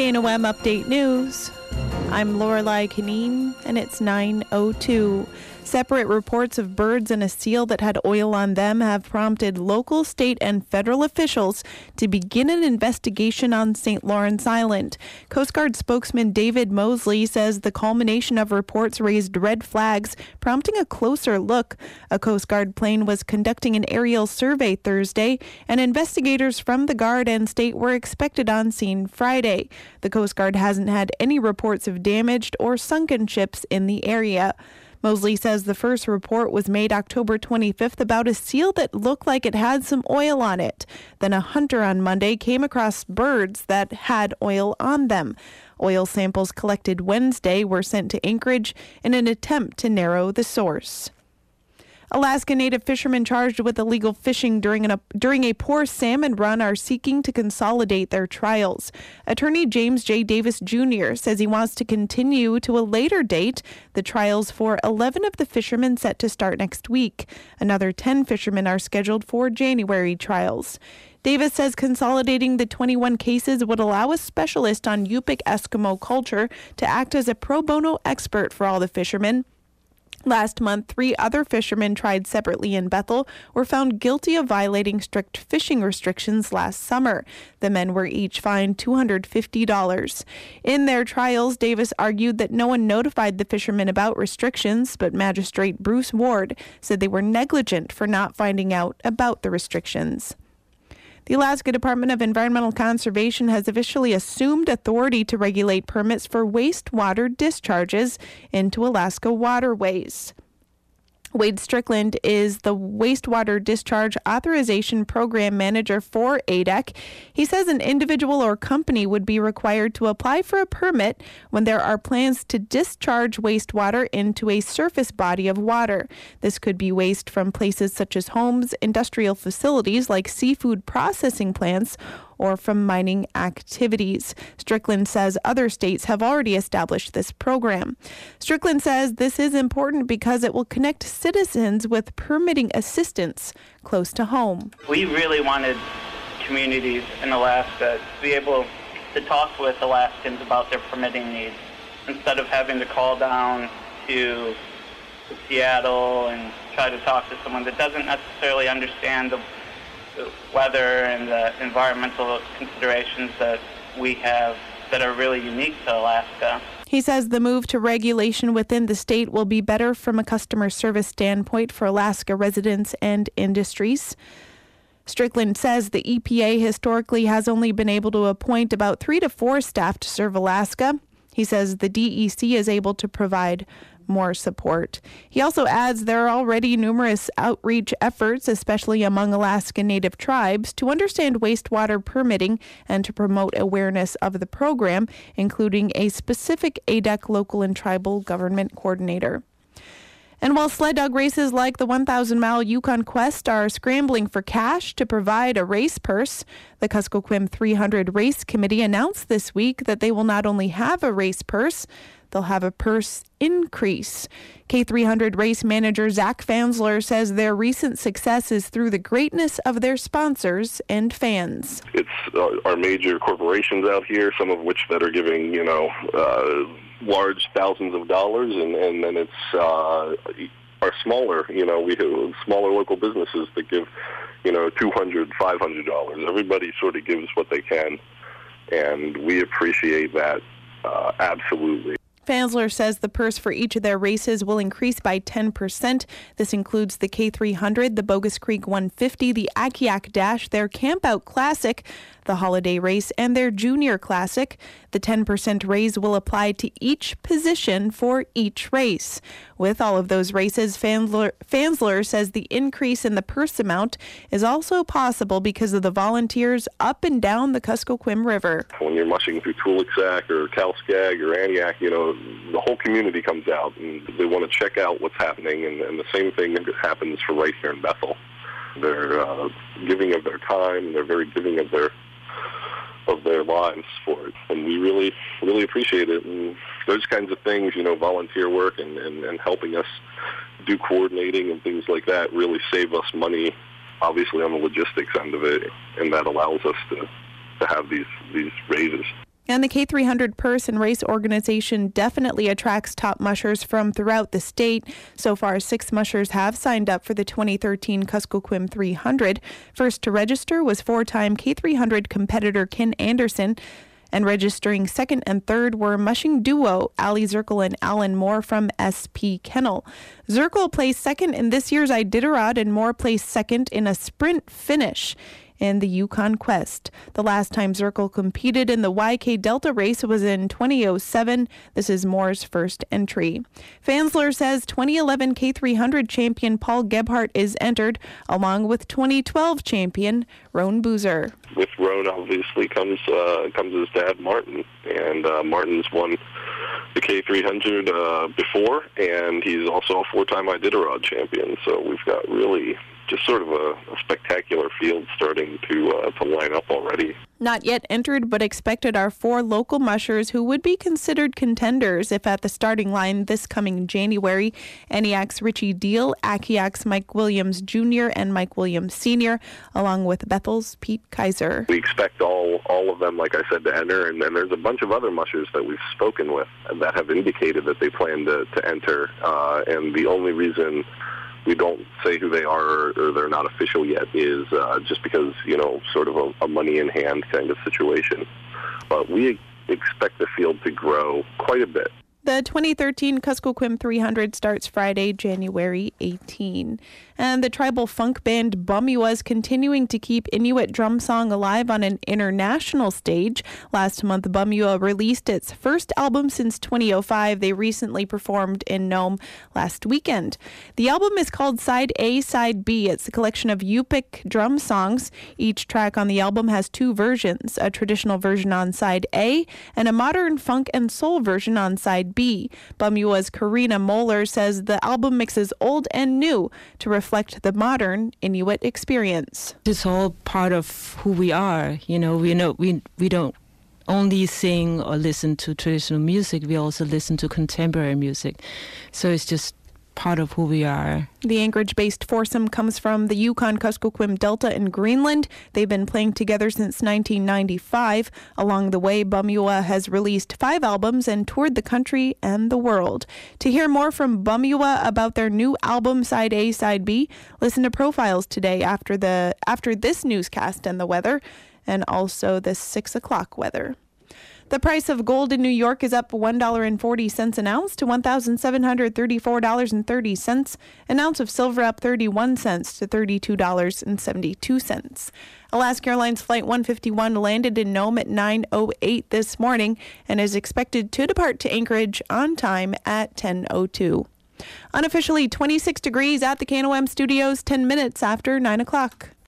KNOM Update News. I'm Lorelei Canine, and it's 9:02. Separate reports of birds and a seal that had oil on them have prompted local, state, and federal officials to begin an investigation on St. Lawrence Island. Coast Guard spokesman David Mosley says the culmination of reports raised red flags, prompting a closer look. A Coast Guard plane was conducting an aerial survey Thursday, and investigators from the Guard and state were expected on scene Friday. The Coast Guard hasn't had any reports of damaged or sunken ships in the area. Mosley says the first report was made October 25th about a seal that looked like it had some oil on it. Then a hunter on Monday came across birds that had oil on them. Oil samples collected Wednesday were sent to Anchorage in an attempt to narrow the source. Alaska Native fishermen charged with illegal fishing during a poor salmon run are seeking to consolidate their trials. Attorney James J. Davis Jr. says he wants to continue to a later date the trials for 11 of the fishermen set to start next week. Another 10 fishermen are scheduled for January trials. Davis says consolidating the 21 cases would allow a specialist on Yupik Eskimo culture to act as a pro bono expert for all the fishermen. Last month, 3 other fishermen tried separately in Bethel were found guilty of violating strict fishing restrictions last summer. The men were each fined $250. In their trials, Davis argued that no one notified the fishermen about restrictions, but Magistrate Bruce Ward said they were negligent for not finding out about the restrictions. The Alaska Department of Environmental Conservation has officially assumed authority to regulate permits for wastewater discharges into Alaska waterways. Wade Strickland is the Wastewater Discharge Authorization Program Manager for ADEC. He says an individual or company would be required to apply for a permit when there are plans to discharge wastewater into a surface body of water. This could be waste from places such as homes, industrial facilities like seafood processing plants, or from mining activities. Strickland says other states have already established this program. Strickland says this is important because it will connect citizens with permitting assistance close to home. We really wanted communities in Alaska to be able to talk with Alaskans about their permitting needs instead of having to call down to Seattle and try to talk to someone that doesn't necessarily understand the weather and the environmental considerations that we have that are really unique to Alaska. He says the move to regulation within the state will be better from a customer service standpoint for Alaska residents and industries. Strickland says the EPA historically has only been able to appoint about 3 to 4 staff to serve Alaska. He says the DEC is able to provide more support. He also adds there are already numerous outreach efforts, especially among Alaska Native tribes, to understand wastewater permitting and to promote awareness of the program, including a specific ADEC local and tribal government coordinator. And while sled dog races like the 1,000-mile Yukon Quest are scrambling for cash to provide a race purse, the Kuskokwim 300 Race Committee announced this week that they will not only have a race purse, they'll have a purse increase. K300 race manager Zach Fansler says their recent success is through the greatness of their sponsors and fans. It's our major corporations out here, some of which that are giving, large thousands of dollars, and then it's our smaller, we have smaller local businesses that give, $200, $500. Everybody sort of gives what they can, and we appreciate that absolutely. Fansler says the purse for each of their races will increase by 10%. This includes the K300, the Bogus Creek 150, the Akiak Dash, their Campout Classic, the Holiday Race, and their Junior Classic. The 10% raise will apply to each position for each race. With all of those races, Fansler says the increase in the purse amount is also possible because of the volunteers up and down the Kuskokwim River. When you're mushing through Tuliksak or Kalskag or Aniak, the whole community comes out and they want to check out what's happening, and the same thing happens for right here in Bethel. They're giving of their time, they're very giving of their lives for it, and we really, really appreciate it. And those kinds of things, volunteer work and helping us do coordinating and things like that really save us money, obviously on the logistics end of it, and that allows us to have these raises. And the K300 Purse and Race Organization definitely attracts top mushers from throughout the state. So far, 6 mushers have signed up for the 2013 Kuskokwim 300. First to register was 4-time K300 competitor Ken Anderson. And registering second and third were mushing duo Ali Zirkle and Alan Moore from SP Kennel. Zirkle placed second in this year's Iditarod and Moore placed second in a sprint finish in the Yukon Quest. The last time Zirkle competed in the YK Delta race was in 2007. This is Moore's first entry. Fansler says 2011 K300 champion Paul Gebhardt is entered, along with 2012 champion Roan Boozer. With Roan, obviously, comes his dad, Martin, and Martin's won the K300 before, and he's also a 4-time Iditarod champion. So we've got really just sort of a spectacular field starting to line up already. Not yet entered but expected are 4 local mushers who would be considered contenders if at the starting line this coming January. Eniac's Richie Deal, Akiak's Mike Williams Jr. and Mike Williams Sr., along with Bethel's Pete Kaiser. We expect all of them, like I said, to enter, and then there's a bunch of other mushers that we've spoken with that have indicated that they plan to enter, and the only reason we don't say who they are or they're not official yet is just because, sort of a money-in-hand kind of situation. But we expect the field to grow quite a bit. The 2013 Kuskokwim 300 starts Friday, January 18. And the tribal funk band Bumua is continuing to keep Inuit drum song alive on an international stage. Last month, Bumua released its first album since 2005. They recently performed in Nome last weekend. The album is called Side A, Side B. It's a collection of Yupik drum songs. Each track on the album has 2 versions, a traditional version on Side A and a modern funk and soul version on Side B. Bumua's Karina Moeller says the album mixes old and new to reflect the modern Inuit experience. It's all part of who we are. We don't only sing or listen to traditional music. We also listen to contemporary music. So it's just part of who we are. The Anchorage-based foursome comes from the Yukon Kuskokwim Delta in Greenland. They've been playing together since 1995. Along the way, Bumua has released 5 albums and toured the country and the world. To hear more from Bumua about their new album, Side A, Side B, listen to Profiles today after this newscast and the weather, and also the 6 o'clock weather. The price of gold in New York is up $1.40 an ounce to $1,734.30. An ounce of silver up 31 cents to $32.72. Alaska Airlines Flight 151 landed in Nome at 9:08 this morning and is expected to depart to Anchorage on time at 10:02. Unofficially 26 degrees at the KNOM studios, 10 minutes after 9 o'clock.